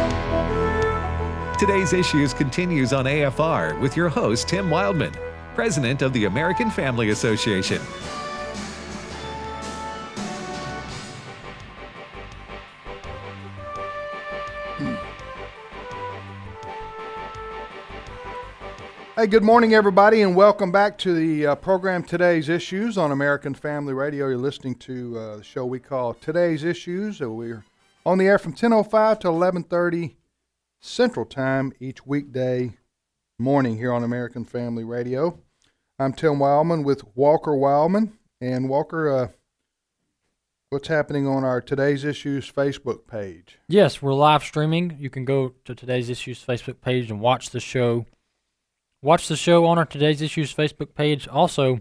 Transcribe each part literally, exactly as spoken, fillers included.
Today's Issues continues on A F R with your host, Tim Wildman, President of the American Family Association. Hey, good morning, everybody, and welcome back to the uh, program Today's Issues on American Family Radio. You're listening to uh, the show we call Today's Issues. Uh, we're on the air from ten oh five to eleven thirty Central Time each weekday morning here on American Family Radio. I'm Tim Wildman with Walker Wildman. And Walker, uh, what's happening on our Today's Issues Facebook page? Yes, we're live streaming. You can go to Today's Issues Facebook page and watch the show. Watch the show on our Today's Issues Facebook page. Also,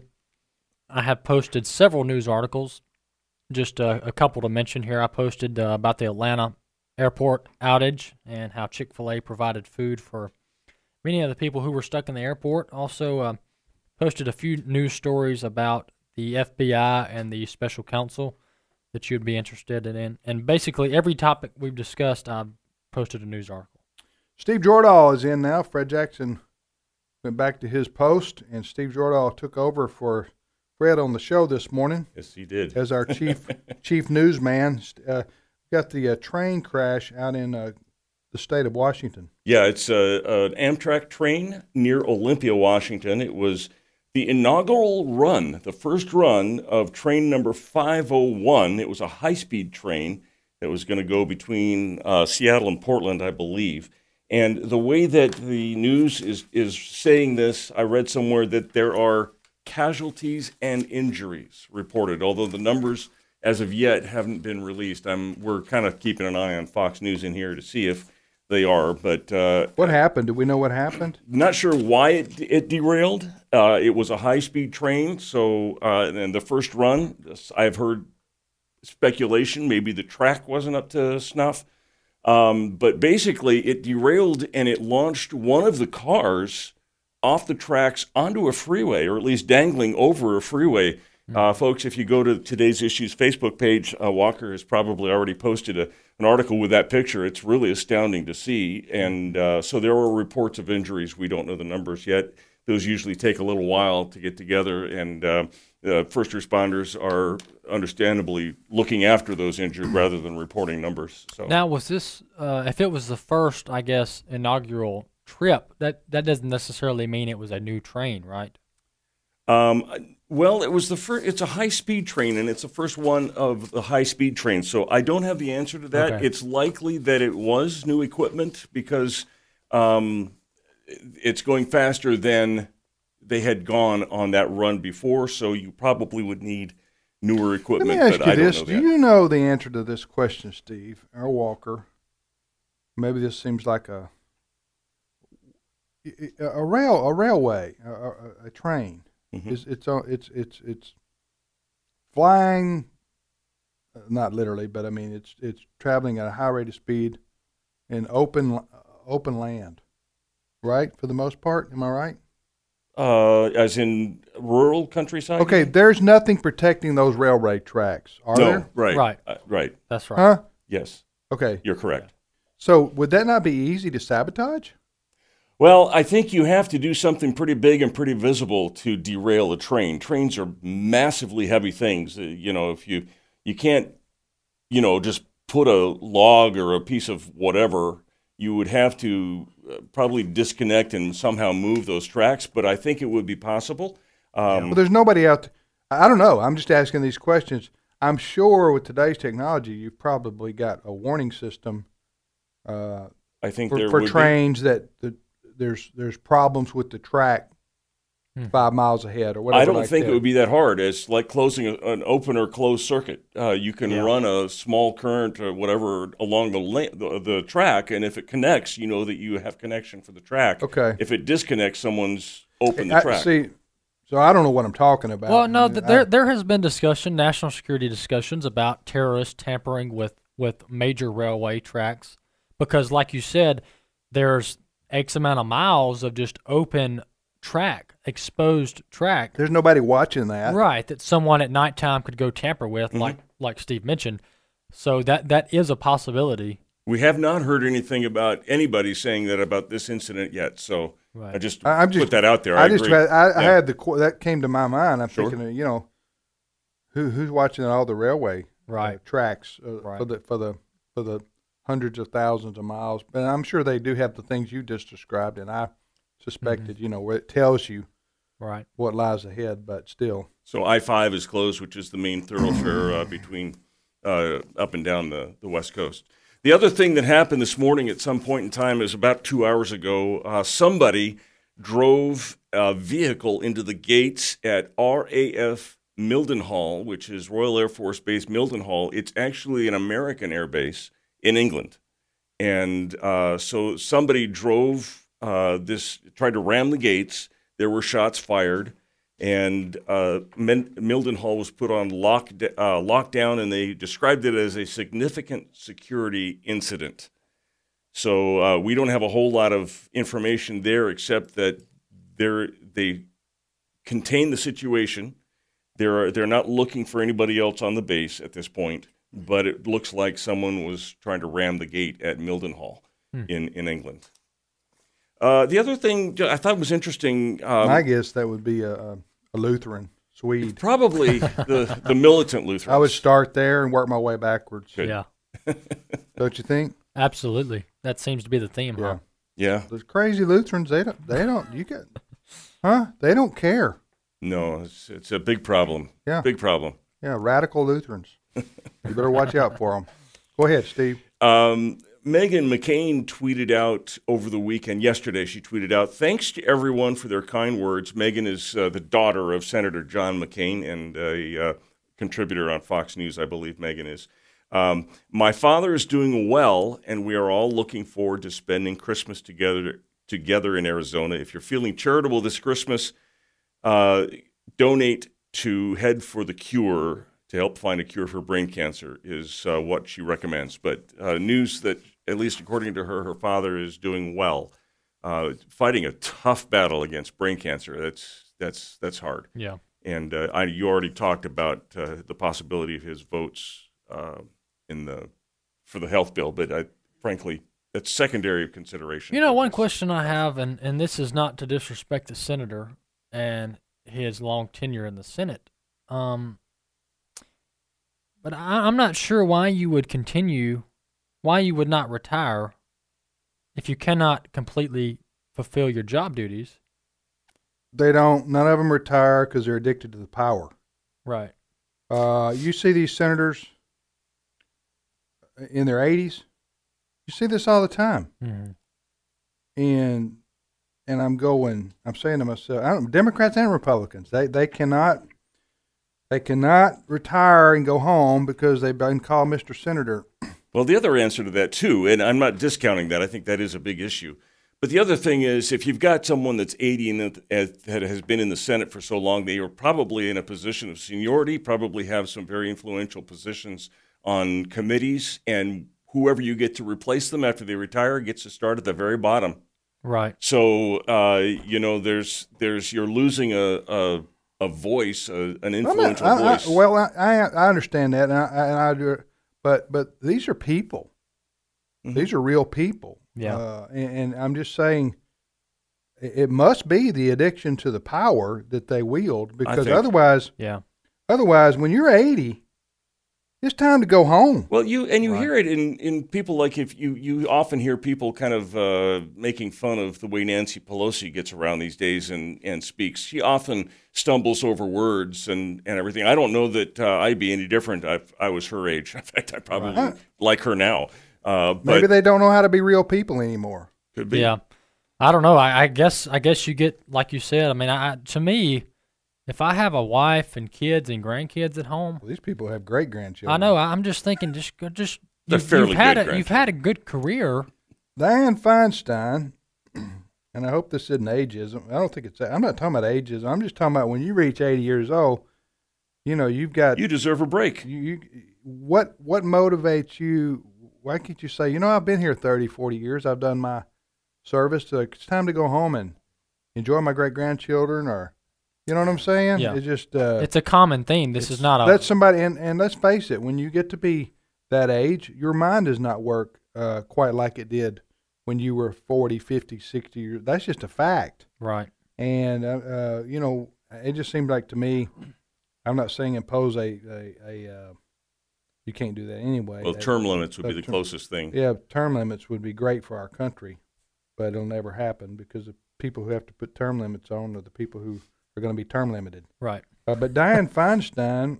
I have posted several news articles. Just uh, a couple to mention here. I posted uh, about the Atlanta airport outage and how Chick-fil-A provided food for many of the people who were stuck in the airport. Also, uh, posted a few news stories about the F B I and the special counsel that you'd be interested in. And basically, every topic we've discussed, I've posted a news article. Steve Jordahl is in now. Fred Jackson went back to his post, and Steve Jordahl took over for Fred on the show this morning. Yes, he did. As our chief chief newsman. Uh, got the uh, train crash out in uh, the state of Washington. Yeah, it's uh, an Amtrak train near Olympia, Washington. It was the inaugural run, the first run of train number five oh one. It was a high-speed train that was going to go between uh, Seattle and Portland, I believe. And the way that the news is, is saying this, I read somewhere that there are casualties and injuries reported, although the numbers as of yet haven't been released. I'm, we're kind of keeping an eye on Fox News in here to see if they are. But uh, what happened? Do we know what happened? Not sure why it, it derailed. Uh, it was a high-speed train, so uh, and the first run, I've heard speculation, maybe the track wasn't up to snuff. Um, but basically, it derailed and it launched one of the cars off the tracks onto a freeway, or at least dangling over a freeway. Uh, folks, if you go to Today's Issues Facebook page, uh, Walker has probably already posted a, an article with that picture. It's really astounding to see. And uh, so there are reports of injuries. We don't know the numbers yet. Those usually take a little while to get together, and uh, uh, first responders are understandably looking after those injured rather than reporting numbers. So now, was this, uh, if it was the first, I guess, inaugural trip, that, that doesn't necessarily mean it was a new train, right? Um. Well, it was the first. It's a high-speed train, and it's the first one of the high-speed trains. So I don't have the answer to that. Okay. It's likely that it was new equipment because um, it's going faster than they had gone on that run before. So you probably would need newer equipment. Let me ask but you I this: don't know Do that. you know the answer to this question, Steve or Walker? Maybe this seems like a a rail, a railway, a, a, a train. Mm-hmm. It's it's it's it's it's flying, not literally, but I mean it's it's traveling at a high rate of speed in open open land, right? For the most part, am I right? Uh, as in rural countryside? Okay, there's nothing protecting those railway tracks, are no, there? right, Right, uh, right. That's right. Huh? Yes, Okay. you're correct. So would that not be easy to sabotage? Well, I think you have to do something pretty big and pretty visible to derail a train. Trains are massively heavy things. Uh, you know, if you you can't, you know, just put a log or a piece of whatever, you would have to uh, probably disconnect and somehow move those tracks. But I think it would be possible. Um, Well, there's nobody out. Th- I don't know. I'm just asking these questions. I'm sure with today's technology, you've probably got a warning system uh, I think for, there for would trains that the, there's there's problems with the track Hmm. five miles ahead or be. whatever. I don't like think that. it would be that hard. It's like closing a, an open or closed circuit. Uh, you can Yeah. run a small current or whatever along the, la- the the track, and if it connects, you know that you have connection for the track. Okay. If it disconnects, someone's opened the I, track. see, so I don't know what I'm talking about. Well, no, I mean, th- I- there there has been discussion, national security discussions about terrorists tampering with, with major railway tracks because, like you said, there's X amount of miles of just open track, exposed track. There's nobody watching that. Right, that someone at nighttime could go tamper with, Mhm. like like Steve mentioned. So that that is a possibility. We have not heard anything about anybody saying that about this incident yet. So Right. I just I- I'm just- put that out there. I, I, just agree. read, I, I Yeah. had the qu- that came to my mind. I'm Sure. thinking, of, you know, who who's watching all the railway Right. uh, tracks uh, Right. for the for the for the hundreds of thousands of miles. But I'm sure they do have the things you just described, and I suspected, you know, where it tells you Right. what lies ahead. But still, So I five is closed, which is the main thoroughfare uh, between uh, up and down the, the West Coast. The other thing that happened this morning at some point in time is about two hours ago, uh, somebody drove a vehicle into the gates at R A F Mildenhall, which is Royal Air Force Base Mildenhall. It's actually an American air base in England. And uh, so somebody drove uh, this, tried to ram the gates. There were shots fired. And uh, Men- Mildenhall was put on lock, uh, lockdown, and they described it as a significant security incident. So uh, we don't have a whole lot of information there, except that they're, they contain the situation. They're they're not looking for anybody else on the base at this point, but it looks like someone was trying to ram the gate at Mildenhall Hmm. in in England. Uh, the other thing I thought was interesting. Um, I guess that would be a, a a Lutheran Swede. Probably the, the militant Lutherans. I would start there and work my way backwards. Good. Yeah. Don't you think? Absolutely. That seems to be the theme. Yeah. Huh? Yeah. Those crazy Lutherans, they don't, they don't, you get, huh? They don't care. No, it's it's a big problem. Yeah. Big problem. Yeah, radical Lutherans. You better watch out for them. Go ahead, Steve. Um, Meghan McCain tweeted out over the weekend, yesterday she tweeted out, thanks to everyone for their kind words. Meghan is uh, the daughter of Senator John McCain and a uh, contributor on Fox News, I believe Meghan is. Um, my father is doing well, and we are all looking forward to spending Christmas together together in Arizona. If you're feeling charitable this Christmas, uh, donate to Head for the Cure to help find a cure for brain cancer is uh, what she recommends. But uh, news that, at least according to her, her father is doing well, uh, fighting a tough battle against brain cancer. That's that's that's hard. Yeah. And uh, I, you already talked about uh, the possibility of his votes uh, in the for the health bill, but I, frankly, that's secondary consideration. You know, one question I have, and, and this is not to disrespect the senator and his long tenure in the Senate, um, but I, I'm not sure why you would continue, why you would not retire if you cannot completely fulfill your job duties. They don't, none of them retire because they're addicted to the power. Right. Uh, you see these senators in their eighties. You see this all the time. Mm-hmm. And and I'm going, I'm saying to myself, I don't, Democrats and Republicans, they they cannot they cannot retire and go home because they've been called Mister Senator. Well, the other answer to that, too, and I'm not discounting that, I think that is a big issue. But the other thing is, if you've got someone that's eighty and that that has been in the Senate for so long, they are probably in a position of seniority, probably have some very influential positions on committees, and whoever you get to replace them after they retire gets to start at the very bottom. Right. So, uh, you know, there's there's you're losing a a, a voice, a, an influential I, I, voice. well, I, I I understand that, and I, and I do, but but these are people. Mm-hmm. These are real people. Yeah. Uh, and, and I'm just saying, it it must be the addiction to the power that they wield, because think- otherwise, Yeah. otherwise, when you're eighty, it's time to go home. Well, you and you Right. hear it in, in people like if you, you often hear people kind of uh, making fun of the way Nancy Pelosi gets around these days and, and speaks. She often stumbles over words and, and everything. I don't know that uh, I'd be any different. I I was her age. In fact, I probably Right. like her now. Uh, but Maybe they don't know how to be real people anymore. could be. Yeah. I don't know. I, I guess I guess you get, like you said, I mean, I, to me, if I have a wife and kids and grandkids at home, Well, these people have great grandchildren. I know. I'm just thinking, just, go- just They're you've, fairly you've had good a, you've had a good career. Dianne Feinstein, and I hope this isn't ageism. I don't think it's. I'm not talking about ageism. I'm just talking about when you reach eighty years old. You know, you've got You deserve a break. you, you. What what motivates you? Why can't you say, you know, I've been here thirty, forty years. I've done my service. So it's time to go home and enjoy my great grandchildren, or, you know what I'm saying? Yeah. It's just. Uh, It's a common theme. This is not a. Let somebody, and, and let's face it, when you get to be that age, your mind does not work uh, quite like it did when you were forty, fifty, sixty years. That's just a fact. Right. And, uh, uh, you know, it just seemed like to me, I'm not saying impose a, a, a uh, you can't do that anyway. Well, That- term limits would be the term- closest thing. Yeah, term limits would be great for our country, but it'll never happen because the people who have to put term limits on are the people who are going to be term limited. Right. Uh, but Dianne Feinstein,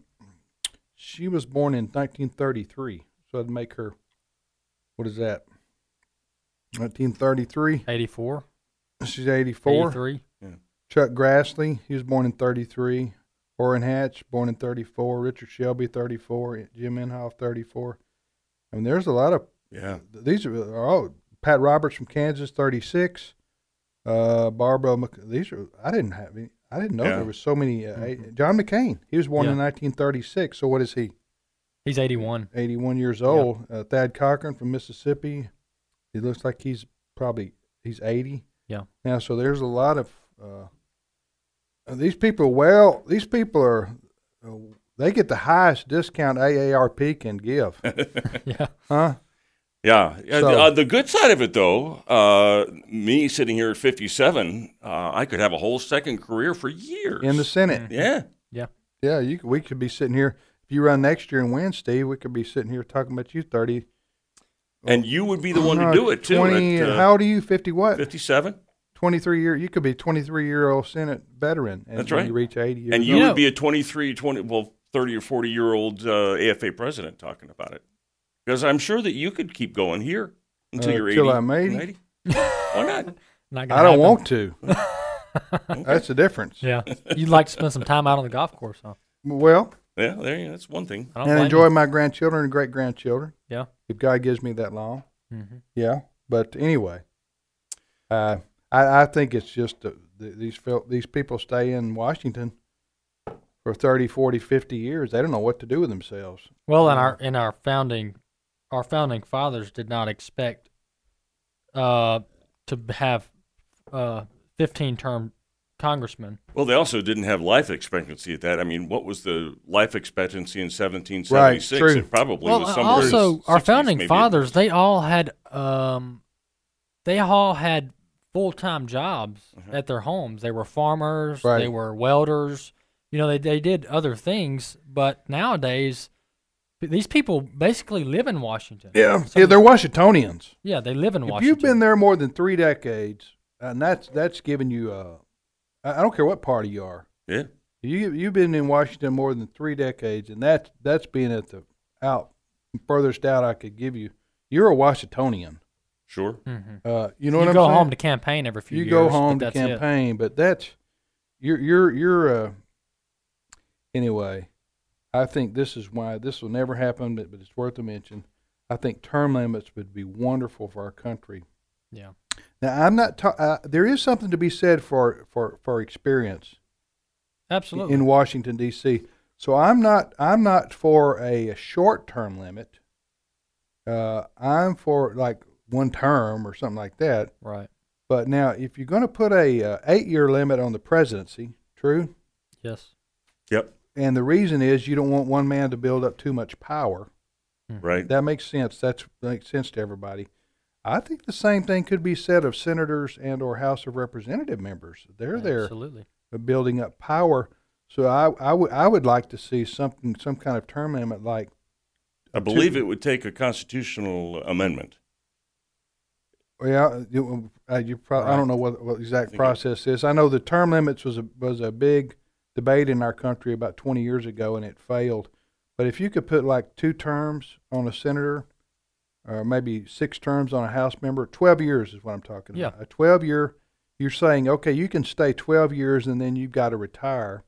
she was born in nineteen thirty-three, so that'd make her, what is that, nineteen thirty-three? eighty-four. She's eighty-four. eighty-three. Chuck Grassley, he was born in thirty-three. Orrin Hatch, born in thirty-four. Richard Shelby, thirty-four. Jim Inhofe, thirty-four. I mean, there's a lot of, Yeah. these are, are all, Pat Roberts from Kansas, thirty-six. Uh, Barbara, Mc, these are, I didn't have any, I didn't know Yeah. there was so many. Uh, mm-hmm. John McCain, he was born Yeah. in nineteen thirty-six, so what is he? He's eighty-one. eighty-one years old. Uh, Thad Cochran from Mississippi, he looks like he's probably, he's eighty. Yeah. Now, so there's a lot of, uh, these people, well, these people are, uh, they get the highest discount A A R P can give. Yeah. Huh? Yeah. Yeah, So- the, uh, the good side of it, though, uh, me sitting here at fifty-seven, uh, I could have a whole second career for years. In the Senate. Yeah. Yeah, you we could be sitting here, if you run next year and win, Steve, we could be sitting here talking about you thirty. And you would be the one No, to do it, too. twenty, at, uh, how old are you? fifty what? fifty-seven? twenty-three year, you could be twenty-three year old Senate veteran. And That's when right. you reach eighty years And old. you You know- would be a twenty-three, twenty, well, thirty or forty year old uh, A F A president talking about it. Because I'm sure that you could keep going here until Uh, you're till eighty. I'm eighty? Why not? Not gonna I don't happen. want to. That's the difference. Yeah. You'd like to spend some time out on the golf course, huh? Well, Yeah, there you go. That's one thing. I don't and blame enjoy you. my grandchildren and great grandchildren. Yeah. If God gives me that long. Mm-hmm. Yeah. But anyway, uh, I, I think it's just uh, th- these fel- these people stay in Washington for thirty, forty, fifty years. They don't know what to do with themselves. Well, in our in our founding, our founding fathers did not expect uh, to have uh, fifteen term congressmen. Well, they also didn't have life expectancy at that. I mean, what was the life expectancy in seventeen Right, seventy-six? true. It probably Well, was uh, somewhere in also the our sixties, founding maybe. fathers, they all had um, they all had full time jobs Uh-huh. at their homes. They were farmers. Right. They were welders. You know, they they did other things. But nowadays, these people basically live in Washington. Yeah, Some- yeah, they're Washingtonians. yeah, they live in If Washington. you've been there more than three decades, and that's that's giving you a, I I don't care what party you are. Yeah. You you've been in Washington more than three decades, and that's that's being at the out furthest out I could give you. You're a Washingtonian. Mhm. Sure. Uh, you know You what go I'm saying? home to campaign every few you years. go but home to that's it. campaign, but that's you're you're you're uh anyway. I think this is why this will never happen, but, but it's worth a mention. I think term limits would be wonderful for our country. Yeah. Now I'm not. Ta- uh, there is something to be said for for for experience Absolutely. in Washington D C. So I'm not. I'm not for a short term limit. Uh, I'm for like one term or something like that. right. But now, if you're going to put a uh, eight-year limit on the presidency, true, Yes. Yep. and the reason is you don't want one man to build up too much power. Right. That makes sense. That makes sense to everybody. I think the same thing could be said of senators and or House of Representative members. They're there Absolutely. building up power. So I, I would I would like to see something some kind of term limit like. I believe it would take a constitutional amendment. Well, you, uh, you pro- I Right. don't know what what the exact think process is. I know the term limits was a was a big debate in our country about twenty years ago, and it failed. But if you could put like two terms on a senator, or maybe six terms on a House member, twelve years is what I'm talking Yeah. about. A twelve year, you're saying okay, you can stay twelve years, and then you've got to retire.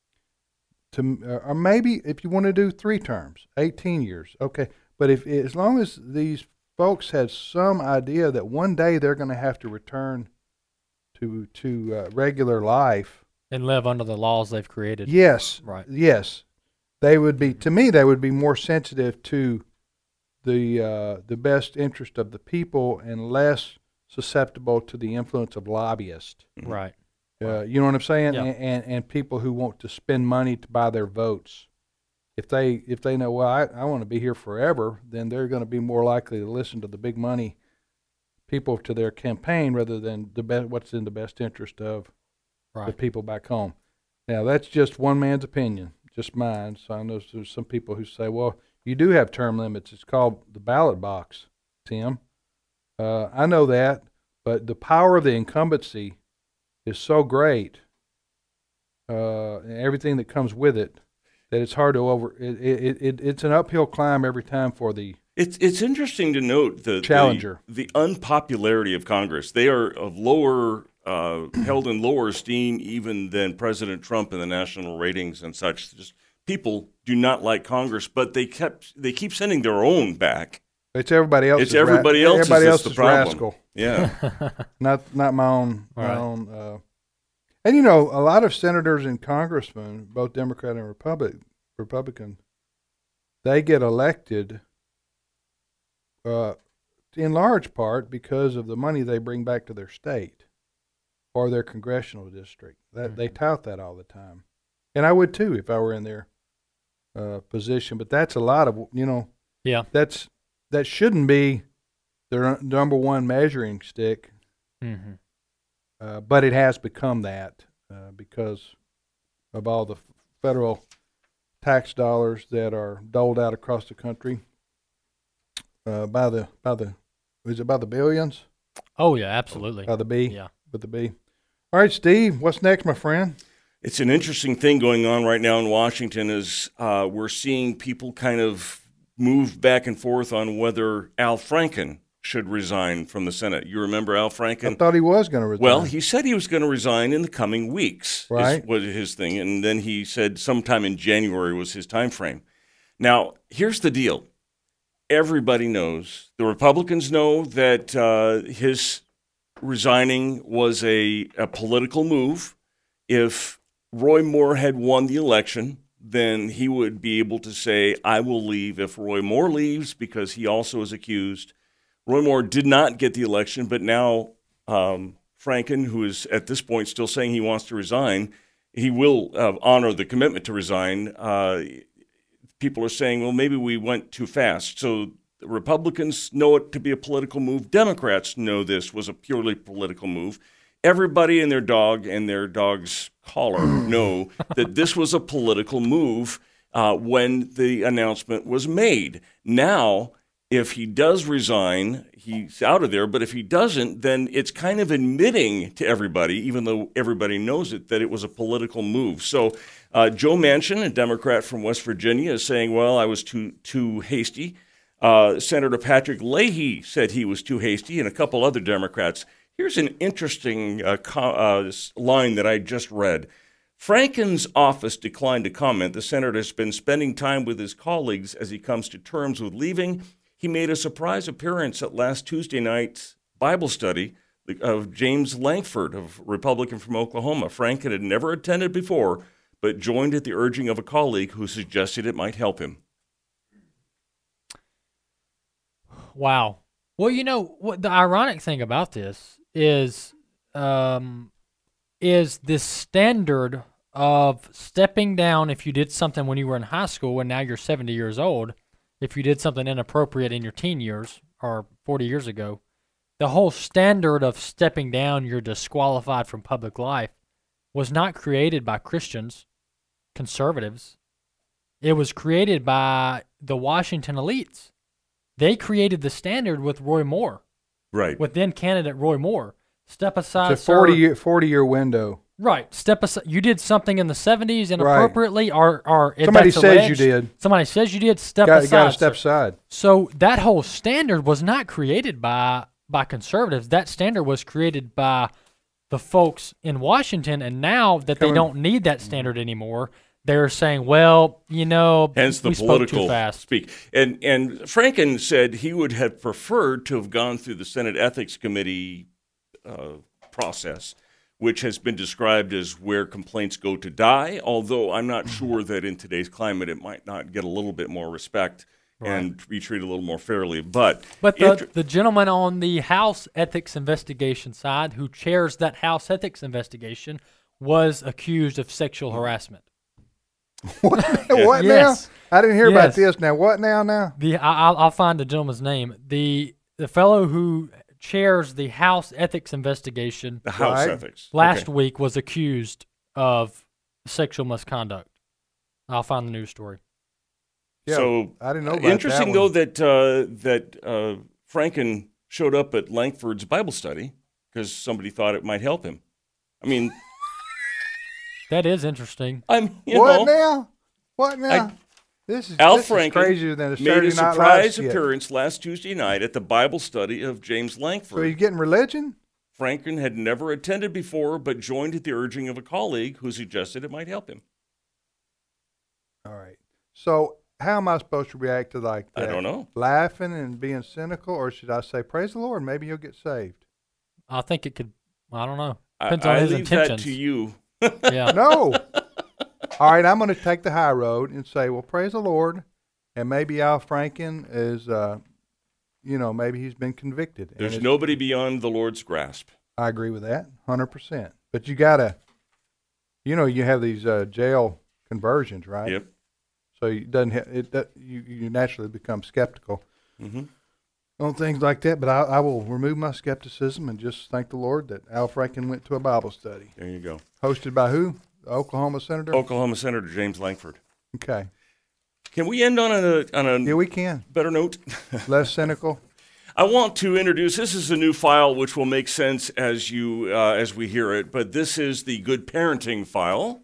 To uh, or maybe if you want to do three terms, eighteen years, okay. But if as long as these folks had some idea that one day they're going to have to return to to uh, regular life. And live under the laws they've created. Yes, Right. yes, they would be. To me, they would be more sensitive to the uh, the best interest of the people and less susceptible to the influence of lobbyists. Right. Uh, you know what I'm saying? Yeah. And, and and people who want to spend money to buy their votes. if they if they know, well, I, I want to be here forever, then they're going to be more likely to listen to the big money people to their campaign rather than the be- what's in the best interest of Right. the people back home. Now, that's just one man's opinion, just mine. So I know there's some people who say, well, you do have term limits. It's called the ballot box, Tim. Uh, I know that, but the power of the incumbency is so great, uh, and everything that comes with it, that it's hard to over. It, it, it it's an uphill climb every time for the It's it's interesting to note the challenger, the, the unpopularity of Congress. They are of lower uh, held in lower esteem even than President Trump in the national ratings and such. Just people do not like Congress, but they kept they keep sending their own back. It's everybody else. It's everybody ra- else. Everybody is else the is problem. rascal. Yeah, not not my own. My Right. own. Uh, and you know, a lot of senators and congressmen, both Democrat and Republic, Republican, they get elected uh, in large part because of the money they bring back to their state or their congressional district. That Mm-hmm. they tout that all the time, and I would too if I were in their uh, position. But that's a lot of you know. Yeah. That's that shouldn't be their number one measuring stick. Mm-hmm. Uh, but it has become that uh, because of all the f- federal tax dollars that are doled out across the country uh, by the by the is it by the billions? Oh yeah, absolutely. By the B, Yeah. with the B. All right, Steve, what's next, my friend? it's an interesting thing going on right now in Washington. Is uh, we're seeing people kind of move back and forth on whether Al Franken should resign from the Senate. You remember Al Franken? I thought he was going to resign. Well, he said he was going to resign in the coming weeks. Right. Is, was his thing, and then he said sometime in January was his time frame. Now, here's the deal: everybody knows, the Republicans know that uh, his resigning was a, a political move. If Roy Moore had won the election, then he would be able to say, "I will leave." If Roy Moore leaves, because he also is accused. Roy Moore did not get the election, but now um, Franken, who is at this point still saying he wants to resign, he will uh, honor the commitment to resign. Uh, people are saying, well, maybe we went too fast. So the Republicans know it to be a political move. Democrats know this was a purely political move. Everybody and their dog and their dog's collar know that this was a political move uh, when the announcement was made. Now, if he does resign, he's out of there. But if he doesn't, then it's kind of admitting to everybody, even though everybody knows it, that it was a political move. So uh, Joe Manchin, a Democrat from West Virginia, is saying, well, I was too too hasty. Uh, Senator Patrick Leahy said he was too hasty, and a couple other Democrats. Here's an interesting uh, co- uh, line that I just read. Franken's office declined to comment. The senator has been spending time with his colleagues as he comes to terms with leaving. He made a surprise appearance at last Tuesday night's Bible study of James Lankford, a Republican from Oklahoma. Franken had never attended before, but joined at the urging of a colleague who suggested it might help him. Wow. Well, you know what the ironic thing about this is, um, is this standard of stepping down if you did something when you were in high school and now you're seventy years old. If you did something inappropriate in your teen years or forty years ago, the whole standard of stepping down, you're disqualified from public life, was not created by Christians, conservatives. It was created by the Washington elites. They created the standard with Roy Moore, Right. with then candidate Roy Moore. Step aside, It's a forty sir. year, forty year window. Right. Step aside. You did something in the seventies inappropriately, or, or if Somebody that's says you alleged, did. Somebody says you did. Step Got, aside. got to step sir. aside. So that whole standard was not created by by conservatives. That standard was created by the folks in Washington, and now that they Coming- don't need that standard anymore, they're saying, well, you know, Hence the we spoke political too fast. speak. And and Franken said he would have preferred to have gone through the Senate Ethics Committee uh, process, which has been described as where complaints go to die, although I'm not sure that in today's climate it might not get a little bit more respect and be treated a little more fairly. But, But the, inter- the gentleman on the House Ethics Investigation side who chairs that House Ethics Investigation was accused of sexual harassment. What, what Yes. now? I didn't hear about Yes. this. Now, what now, now? The I, I'll, I'll find the gentleman's name. The the fellow who chairs the House ethics investigation The House Right. ethics. last Okay. week was accused of sexual misconduct. I'll find the news story. Yeah, So I didn't know about interesting, that though, one. that uh, that uh, Franken showed up at Langford's Bible study because somebody thought it might help him. I mean, That is interesting. I'm you What know now? What now? I- this is, Al this is Franken crazier than a made Saturday a Night Live surprise skit. appearance last Tuesday night at the Bible study of James So Langford. he's getting religion? Franken had never attended before, but joined at the urging of a colleague who suggested it might help him. All right. So how am I supposed to react to like I that? don't know. Laughing and being cynical, or should I say, praise the Lord, maybe he'll get saved? I think it could. I don't know. I, Depends on I his leave intentions. that to you. Yeah. No. All right, I'm going to take the high road and say, well, praise the Lord, and maybe Al Franken is, uh, you know, maybe he's been convicted. and There's it's- nobody beyond the Lord's grasp. I agree with that, one hundred percent. But you got to, you know, you have these uh, jail conversions, right? Yep. So it doesn't ha- it that you you naturally become skeptical hmm on things like that. But I, I will remove my skepticism and just thank the Lord that Al Franken went to a Bible study There you go. hosted by who? The Oklahoma senator. Oklahoma Senator James Langford. Okay. Can we end on a on a Yeah, we can. better note? Less cynical. I want to introduce. This is a new file, which will make sense as you uh, as we hear it. But this is the Good Parenting file.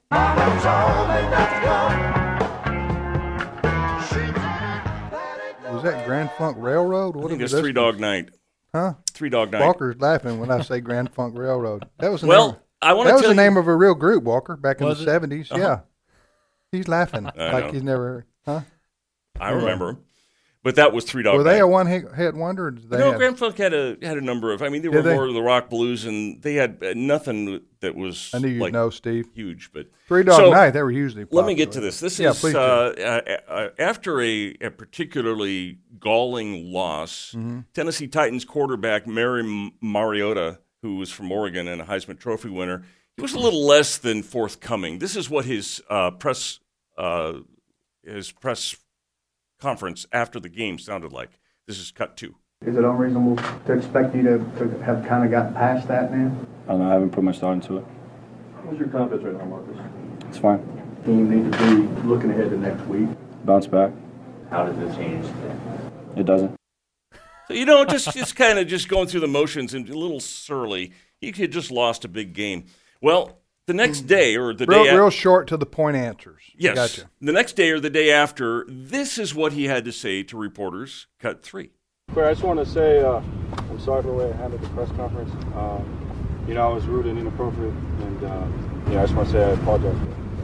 Was that Grand Funk Railroad? I What think was it's this? Three Dog Night. Huh? Three Dog Night. Walker's laughing when I say Grand Funk Railroad. That was the Well, name. I want That to was tell the name you. of a real group, Walker, back in Was the it? seventies. Uh-huh. Yeah. He's laughing I like know. he's never. Huh? I remember, but that was Three Dog Were Night. they a one-hit wonder? Or did they no, have, Grand Funk had a had a number of. I mean, they Did were they? more of the rock blues, and they had uh, nothing that was I knew you'd like know, Steve. huge. But Three Dog So, Night, they were usually. let me get to popular. this. This Yeah, is please do. uh, uh, uh, after a, a particularly galling loss. Mm-hmm. Tennessee Titans quarterback Mary M- Mariota, who was from Oregon and a Heisman Trophy winner, he was a little less than forthcoming. This is what his uh, press uh, his press conference after the game sounded like. This is cut two. Is it unreasonable to expect you to, to have kind of gotten past that now? I don't know, I haven't put much thought into it. What's your confidence right now, Marcus? It's fine. Team needs to be looking ahead to next week. Bounce back. How does this change? It doesn't. So, you know, just just kind of just going through the motions and a little surly. He had just lost a big game. Well, the next day or the Real, day real short to the point answers. Yes. Gotcha. The next day or the day after, this is what he had to say to reporters. Cut three. Claire, I just want to say uh, I'm sorry for the way I handled the press conference. Um, you know, I was rude and inappropriate, and uh, yeah, I just want to say I apologize.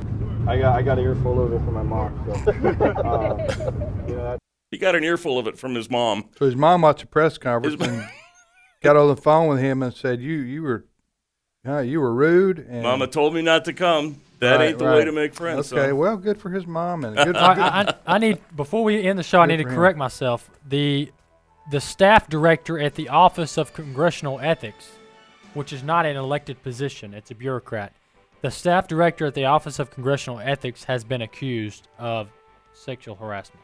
I got I got an earful of it from my mom. So, um, you know, that, He got an earful of it from his mom. So his mom watched a press conference His- and got on the phone with him and said, "You you were, uh, you were rude." And, Mama told me not to come. That Right, ain't the right. way to make friends. Okay, son. well, good for his mom and good. I, good I, I I need before we end the show. I Good need to for him. correct myself. The the staff director at the Office of Congressional Ethics, which is not an elected position, it's a bureaucrat. The staff director at the Office of Congressional Ethics has been accused of sexual harassment.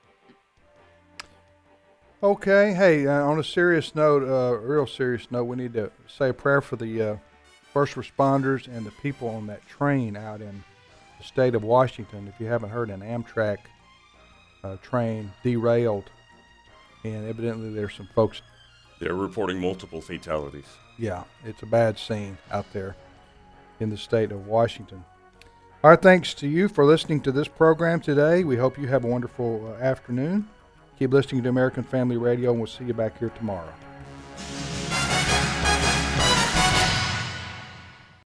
Okay, hey, uh, on a serious note, uh, a real serious note, we need to say a prayer for the uh, first responders and the people on that train out in the state of Washington. If you haven't heard, an Amtrak uh, train derailed, and evidently there's some folks. They're reporting multiple fatalities. Yeah, it's a bad scene out there in the state of Washington. Our thanks to you for listening to this program today. We hope you have a wonderful uh, afternoon. Keep listening to American Family Radio, and we'll see you back here tomorrow.